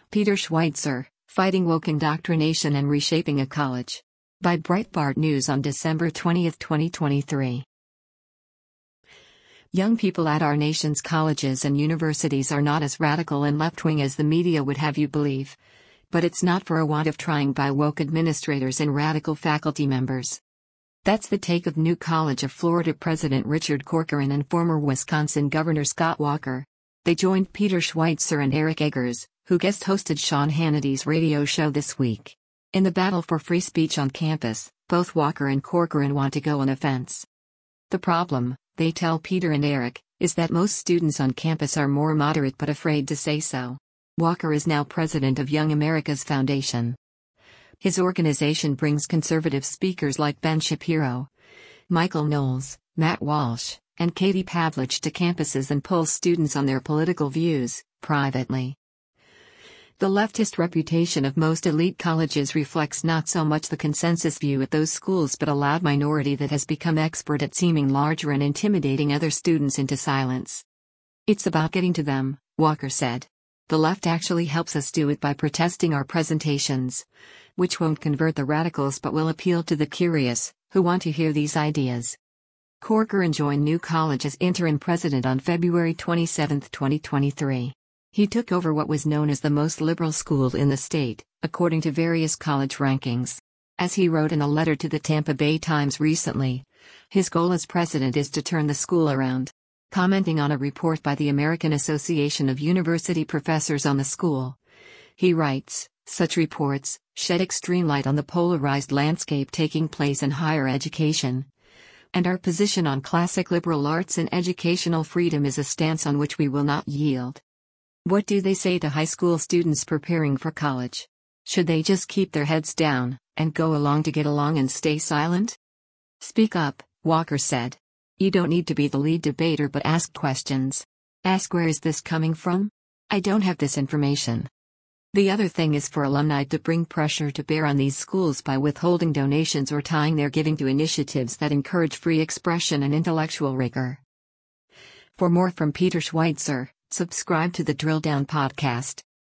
Peter Schweitzer, Fighting Woke Indoctrination and Reshaping a College. By Breitbart News on December 20, 2023. Young people at our nation's colleges and universities are not as radical and left-wing as the media would have you believe. But it's not for a want of trying by woke administrators and radical faculty members. That's the take of New College of Florida President Richard Corcoran and former Wisconsin Governor Scott Walker. They joined Peter Schweitzer and Eric Eggers, who guest hosted Sean Hannity's radio show this week. In the battle for free speech on campus, both Walker and Corcoran want to go on offense. The problem, they tell Peter and Eric, is that most students on campus are more moderate but afraid to say so. Walker is now president of Young America's Foundation. His organization brings conservative speakers like Ben Shapiro, Michael Knowles, Matt Walsh, and Katie Pavlich to campuses and polls students on their political views, privately. The leftist reputation of most elite colleges reflects not so much the consensus view at those schools but a loud minority that has become expert at seeming larger and intimidating other students into silence. It's about getting to them, Walker said. The left actually helps us do it by protesting our presentations, which won't convert the radicals but will appeal to the curious, who want to hear these ideas. Corcoran joined New College as interim president on February 27, 2023. He took over what was known as the most liberal school in the state, according to various college rankings. As he wrote in a letter to the Tampa Bay Times recently, his goal as president is to turn the school around. Commenting on a report by the American Association of University Professors on the school, he writes, "Such reports shed extreme light on the polarized landscape taking place in higher education. And our position on classic liberal arts and educational freedom is a stance on which we will not yield." What do they say to high school students preparing for college? Should they just keep their heads down, and go along to get along and stay silent? Speak up, Walker said. You don't need to be the lead debater but ask questions. Ask, where is this coming from? I don't have this information. The other thing is for alumni to bring pressure to bear on these schools by withholding donations or tying their giving to initiatives that encourage free expression and intellectual rigor. For more from Peter Schweitzer, subscribe to the Drill Down podcast.